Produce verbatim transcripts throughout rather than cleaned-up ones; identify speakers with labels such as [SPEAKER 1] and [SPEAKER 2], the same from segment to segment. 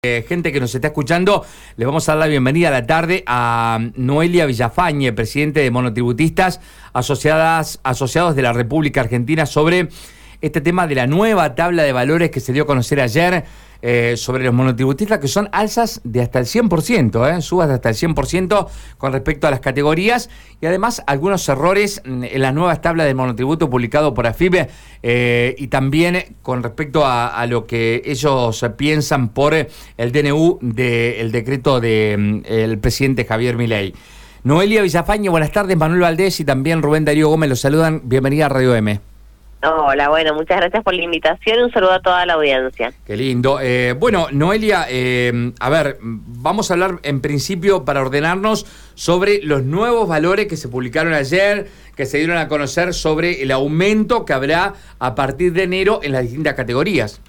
[SPEAKER 1] Eh, gente que nos está escuchando, le vamos a dar la bienvenida a la tarde a Noelia Villafañe, presidente de Monotributistas Asociadas, Asociados de la República Argentina, sobre este tema de la nueva tabla de valores que se dio a conocer ayer eh, sobre los monotributistas, que son alzas de hasta el cien por ciento, eh, subas de hasta el cien por ciento con respecto a las categorías, y además algunos errores en las nuevas tablas de monotributo publicado por AFIP, eh, y también con respecto a, a lo que ellos piensan por el D N U del decreto del de, presidente Javier Milei. Noelia Villafañe, buenas tardes. Manuel Valdés y también Rubén Darío Gómez los saludan. Bienvenida a Radio M.
[SPEAKER 2] Hola, bueno, muchas gracias por la invitación y un saludo a toda la audiencia.
[SPEAKER 1] Qué lindo. Eh, bueno, Noelia, eh, a ver, vamos a hablar en principio para ordenarnos sobre los nuevos valores que se publicaron ayer, que se dieron a conocer sobre el aumento que habrá a partir de enero en las distintas categorías.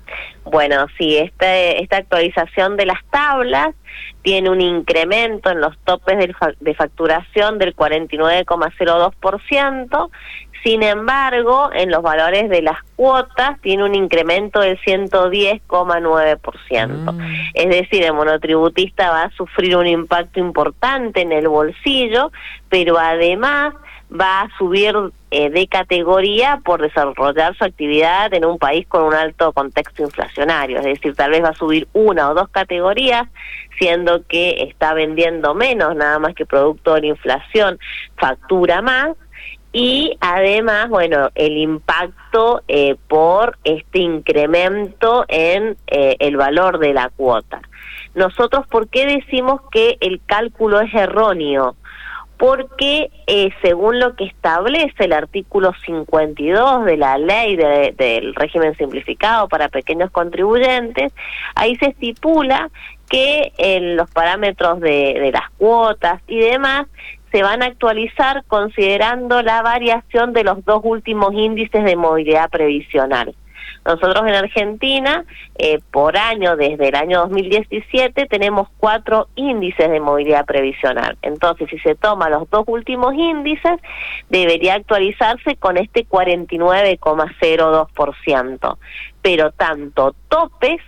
[SPEAKER 2] Bueno, sí, este, esta actualización de las tablas tiene un incremento en los topes de, de facturación del cuarenta y nueve coma cero dos por ciento. Sin embargo, en los valores de las cuotas tiene un incremento del ciento diez coma nueve por ciento. Mm. Es decir, el monotributista va a sufrir un impacto importante en el bolsillo, pero además va a subir eh, de categoría por desarrollar su actividad en un país con un alto contexto inflacionario. Es decir, tal vez va a subir una o dos categorías, siendo que está vendiendo menos, nada más que producto de la inflación, factura más. Y además, bueno, el impacto eh, por este incremento en eh, el valor de la cuota. Nosotros, ¿por qué decimos que el cálculo es erróneo? Porque eh, según lo que establece el artículo cincuenta y dos de la ley de, del régimen simplificado para pequeños contribuyentes, ahí se estipula que en los parámetros de, de las cuotas y demás se van a actualizar considerando la variación de los dos últimos índices de movilidad previsional. Nosotros en Argentina, eh, por año, desde el año dos mil diecisiete, tenemos cuatro índices de movilidad previsional. Entonces, si se toman los dos últimos índices, debería actualizarse con este cuarenta y nueve coma cero dos por ciento. Pero tanto topes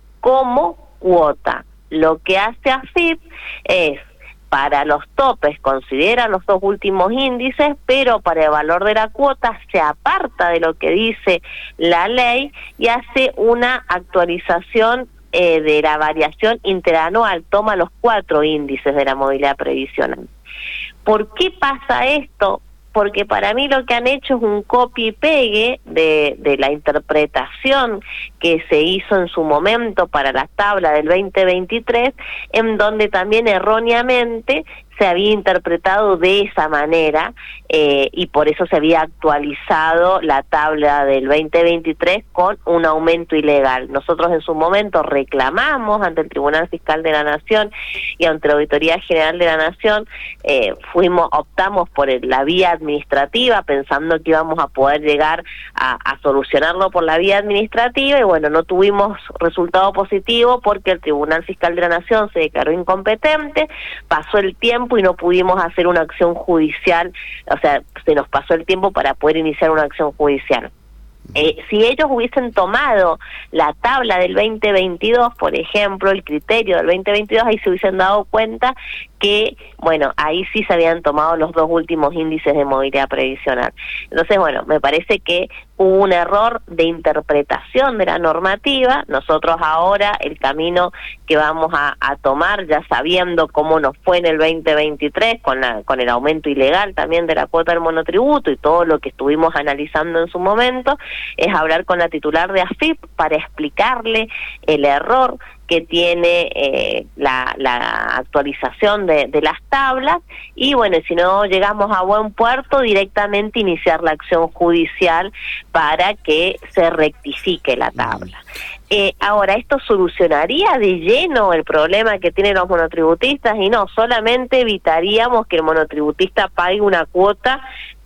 [SPEAKER 2] como cuota. Lo que hace AFIP es, para los topes considera los dos últimos índices, pero para el valor de la cuota se aparta de lo que dice la ley y hace una actualización eh, de la variación interanual, toma los cuatro índices de la movilidad previsional. ¿Por qué pasa esto? Porque para mí lo que han hecho es un copy y pegue de, de la interpretación que se hizo en su momento para la tabla del veinte veintitrés, en donde también erróneamente se había interpretado de esa manera eh, y por eso se había actualizado la tabla del veinte veintitrés con un aumento ilegal. Nosotros en su momento reclamamos ante el Tribunal Fiscal de la Nación y ante la Auditoría General de la Nación, eh, fuimos optamos por el, la vía administrativa pensando que íbamos a poder llegar a, a solucionarlo por la vía administrativa y bueno, no tuvimos resultado positivo porque el Tribunal Fiscal de la Nación se declaró incompetente, pasó el tiempo y no pudimos hacer una acción judicial, o sea, se nos pasó el tiempo para poder iniciar una acción judicial. Eh, si ellos hubiesen tomado la tabla del veinte veintidós, por ejemplo, el criterio del veinte veintidós, ahí se hubiesen dado cuenta que, bueno, ahí sí se habían tomado los dos últimos índices de movilidad previsional. Entonces, bueno, me parece que hubo un error de interpretación de la normativa. Nosotros ahora el camino que vamos a, a tomar, ya sabiendo cómo nos fue en el veinte veintitrés, con, la, con el aumento ilegal también de la cuota del monotributo y todo lo que estuvimos analizando en su momento, es hablar con la titular de AFIP para explicarle el error que tiene eh, la, la actualización de, de las tablas y bueno, si no llegamos a buen puerto, directamente iniciar la acción judicial para que se rectifique la tabla. Eh, ahora, ¿esto solucionaría de lleno el problema que tienen los monotributistas? Y no, solamente evitaríamos que el monotributista pague una cuota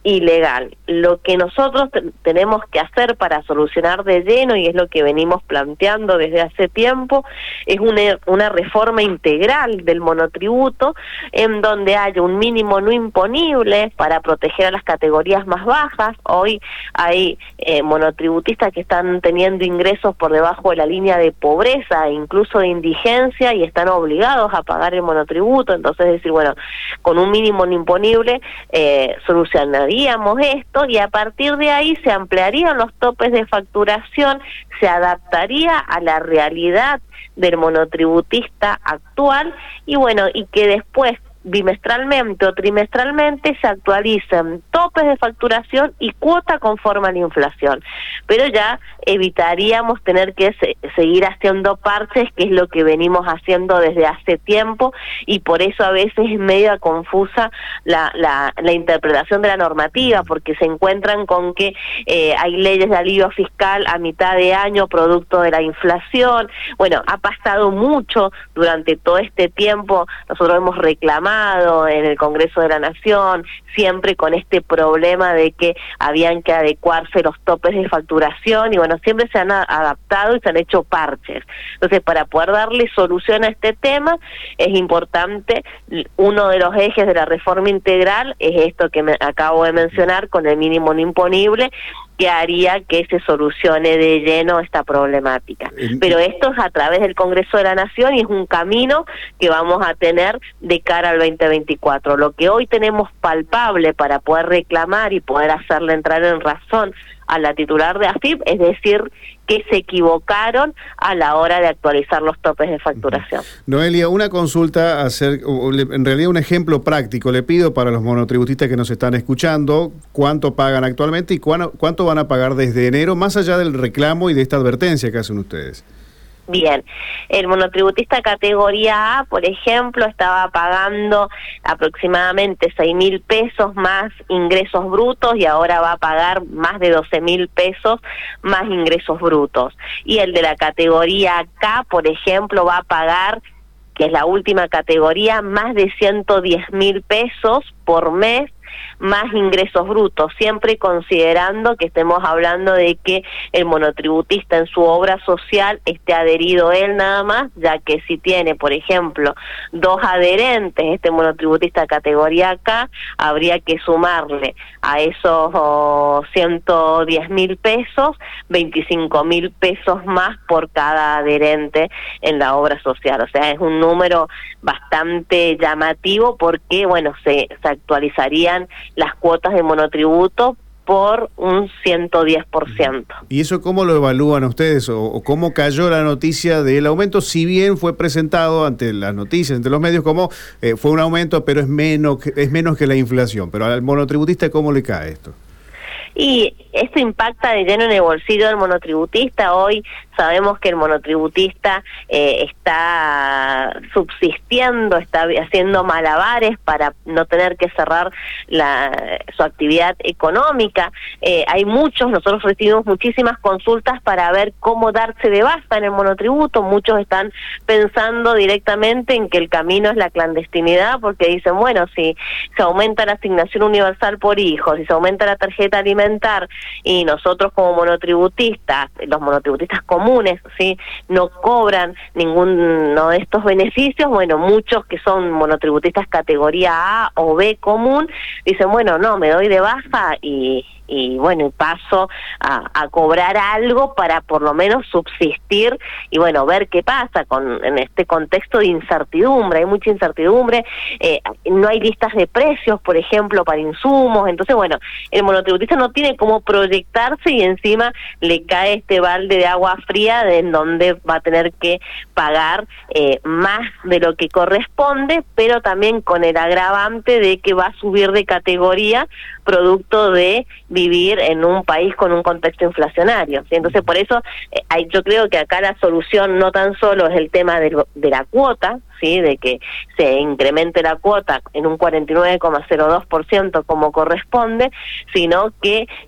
[SPEAKER 2] ilegal. Lo que nosotros te- tenemos que hacer para solucionar de lleno, y es lo que venimos planteando desde hace tiempo, es una, una reforma integral del monotributo, en donde haya un mínimo no imponible para proteger a las categorías más bajas. Hoy hay eh, monotributistas que están teniendo ingresos por debajo de la línea de pobreza e incluso de indigencia, y están obligados a pagar el monotributo. Entonces, decir, bueno, con un mínimo no imponible eh, solucionaría esto, y a partir de ahí se ampliarían los topes de facturación, se adaptaría a la realidad del monotributista actual, y bueno, y que después bimestralmente o trimestralmente se actualicen topes de facturación y cuota conforme a la inflación. Pero ya evitaríamos tener que se seguir haciendo parches, que es lo que venimos haciendo desde hace tiempo, y por eso a veces es medio confusa la, la, la interpretación de la normativa, porque se encuentran con que eh, hay leyes de alivio fiscal a mitad de año producto de la inflación. Bueno, ha pasado mucho durante todo este tiempo, nosotros hemos reclamado en el Congreso de la Nación, siempre con este problema de que habían que adecuarse los topes de facturación, y bueno, siempre se han a- adaptado y se han hecho parches. Entonces, para poder darle solución a este tema, es importante, uno de los ejes de la reforma integral es esto que me acabo de mencionar, con el mínimo no imponible, que haría que se solucione de lleno esta problemática. Pero esto es a través del Congreso de la Nación, y es un camino que vamos a tener de cara al veinte veinticuatro. Lo que hoy tenemos palpable para poder reclamar y poder hacerle entrar en razón a la titular de A F I P, es decir, que se equivocaron a la hora de actualizar los topes de facturación.
[SPEAKER 3] Noelia, una consulta, hacer, o le- en realidad un ejemplo práctico. Le pido para los monotributistas que nos están escuchando cuánto pagan actualmente y cuáno- cuánto van a pagar desde enero, más allá del reclamo y de esta advertencia que hacen ustedes.
[SPEAKER 2] Bien, el monotributista categoría A, por ejemplo, estaba pagando aproximadamente seis mil pesos más ingresos brutos, y ahora va a pagar más de doce mil pesos más ingresos brutos. Y el de la categoría K, por ejemplo, va a pagar, que es la última categoría, más de ciento diez mil pesos por mes más ingresos brutos, siempre considerando que estemos hablando de que el monotributista en su obra social esté adherido él nada más, ya que si tiene, por ejemplo, dos adherentes, este monotributista categoría K, habría que sumarle a esos oh, ciento diez mil pesos, veinticinco mil pesos más por cada adherente en la obra social. O sea, es un número bastante llamativo, porque, bueno, se, se actualizarían las cuotas de monotributo por un ciento diez por ciento.
[SPEAKER 3] ¿Y eso cómo lo evalúan ustedes, o, o cómo cayó la noticia del aumento? Si bien fue presentado ante las noticias, ante los medios, como eh, fue un aumento, pero es menos, que, es menos que la inflación. Pero al monotributista, ¿cómo le cae esto?
[SPEAKER 2] Y esto impacta de lleno en el bolsillo del monotributista. Hoy sabemos que el monotributista eh, está subsistiendo, está haciendo malabares para no tener que cerrar la, su actividad económica. Eh, hay muchos, nosotros recibimos muchísimas consultas para ver cómo darse de baja en el monotributo. Muchos están pensando directamente en que el camino es la clandestinidad, porque dicen, bueno, si se aumenta la asignación universal por hijos, si se aumenta la tarjeta alimentaria, y nosotros como monotributistas, los monotributistas comunes, sí, no cobran ninguno de estos beneficios, bueno, muchos que son monotributistas categoría A o B común, dicen, bueno, no, me doy de baja y... y bueno, paso a, a cobrar algo para por lo menos subsistir y bueno, ver qué pasa con en este contexto de incertidumbre. Hay mucha incertidumbre, eh, no hay listas de precios, por ejemplo, para insumos. Entonces, bueno, el monotributista no tiene cómo proyectarse, y encima le cae este balde de agua fría de en donde va a tener que pagar eh, más de lo que corresponde, pero también con el agravante de que va a subir de categoría producto de vivir en un país con un contexto inflacionario, ¿sí? Entonces, por eso eh, hay, yo creo que acá la solución no tan solo es el tema de, de la cuota, ¿sí? De que se incremente la cuota en un cuarenta y nueve coma cero dos por ciento como corresponde, sino que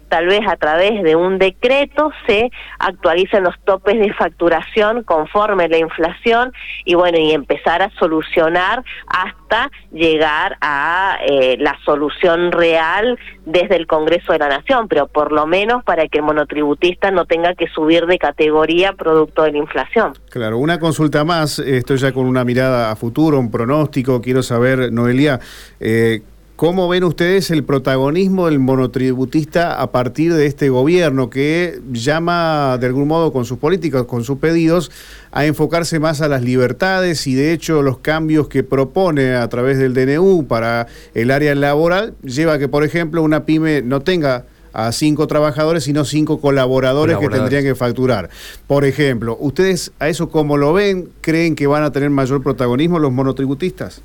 [SPEAKER 2] tal vez a través de un decreto se actualicen los topes de facturación conforme la inflación y bueno, y empezar a solucionar hasta llegar a eh, la solución real desde el Congreso de la Nación, pero por lo menos para que el monotributista no tenga que subir de categoría producto de la inflación.
[SPEAKER 3] Claro, una consulta más, estoy ya con una mirada a futuro, un pronóstico, quiero saber, Noelia, eh, ¿cómo ven ustedes el protagonismo del monotributista a partir de este gobierno que llama de algún modo con sus políticas, con sus pedidos, a enfocarse más a las libertades y de hecho los cambios que propone a través del D N U para el área laboral lleva a que, por ejemplo, una pyme no tenga a cinco trabajadores, sino cinco colaboradores, colaboradores que tendrían que facturar? Por ejemplo, ¿ustedes a eso cómo lo ven? ¿Creen que van a tener mayor protagonismo los monotributistas?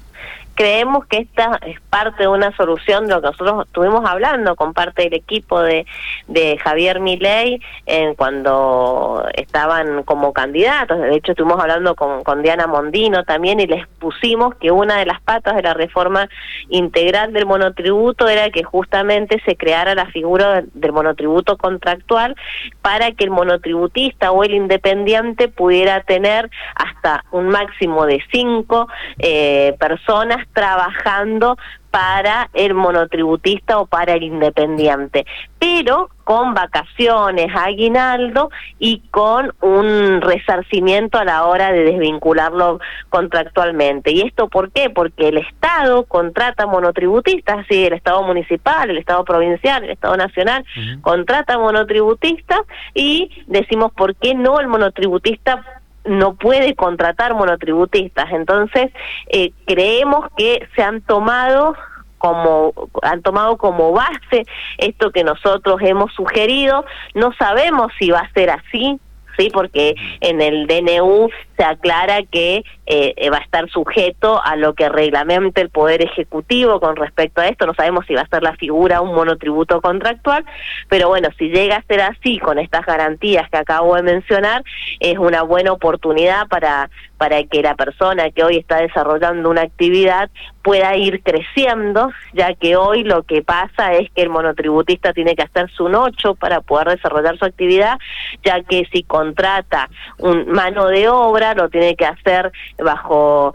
[SPEAKER 2] Creemos que esta es parte de una solución de lo que nosotros estuvimos hablando con parte del equipo de, de Javier Milei en cuando estaban como candidatos. De hecho, estuvimos hablando con, con Diana Mondino también y les pusimos que una de las patas de la reforma integral del monotributo era que justamente se creara la figura del monotributo contractual para que el monotributista o el independiente pudiera tener hasta un máximo de cinco eh, personas trabajando para el monotributista o para el independiente, pero con vacaciones, aguinaldo y con un resarcimiento a la hora de desvincularlo contractualmente. ¿Y esto por qué? Porque el Estado contrata monotributistas, sí, el Estado municipal, el Estado provincial, el Estado nacional, uh-huh. contrata monotributistas y decimos, ¿por qué no el monotributista no puede contratar monotributistas? Entonces eh, creemos que se han tomado como han tomado como base esto que nosotros hemos sugerido. No sabemos si va a ser así, sí, porque en el D N U se aclara que eh, va a estar sujeto a lo que reglamente el Poder Ejecutivo con respecto a esto. No sabemos si va a ser la figura un monotributo contractual, pero bueno, si llega a ser así, con estas garantías que acabo de mencionar, es una buena oportunidad para, para que la persona que hoy está desarrollando una actividad pueda ir creciendo, ya que hoy lo que pasa es que el monotributista tiene que hacerse un ocho para poder desarrollar su actividad, ya que si contrata un mano de obra lo tiene que hacer bajo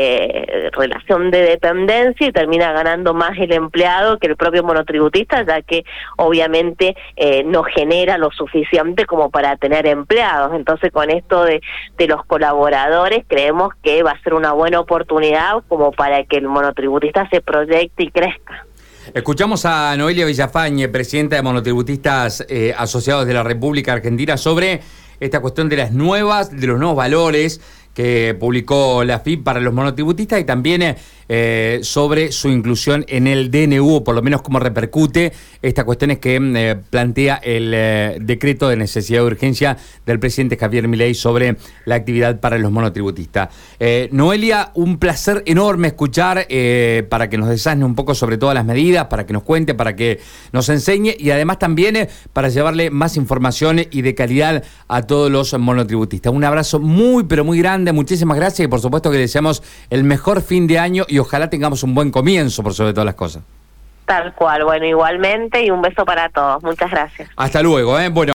[SPEAKER 2] eh, relación de dependencia y termina ganando más el empleado que el propio monotributista, ya que obviamente eh, no genera lo suficiente como para tener empleados. Entonces, con esto de, de los colaboradores, creemos que va a ser una buena oportunidad como para que el monotributista se proyecte y crezca.
[SPEAKER 1] Escuchamos a Noelia Villafañe, presidenta de Monotributistas eh, Asociados de la República Argentina, sobre esta cuestión de las nuevas, de los nuevos valores que publicó la F I P para los monotributistas y también eh, sobre su inclusión en el D N U, o por lo menos cómo repercute estas cuestiones que eh, plantea el eh, decreto de necesidad de urgencia del presidente Javier Milei sobre la actividad para los monotributistas. Eh, Noelia, un placer enorme escuchar eh, para que nos desasne un poco sobre todas las medidas, para que nos cuente, para que nos enseñe y además también eh, para llevarle más información y de calidad a todos los monotributistas. Un abrazo muy, pero muy grande. Muchísimas gracias y por supuesto que deseamos el mejor fin de año y ojalá tengamos un buen comienzo por sobre todas las cosas.
[SPEAKER 2] Tal cual, bueno, igualmente y un beso para todos. Muchas gracias.
[SPEAKER 1] Hasta luego, ¿eh? Bueno.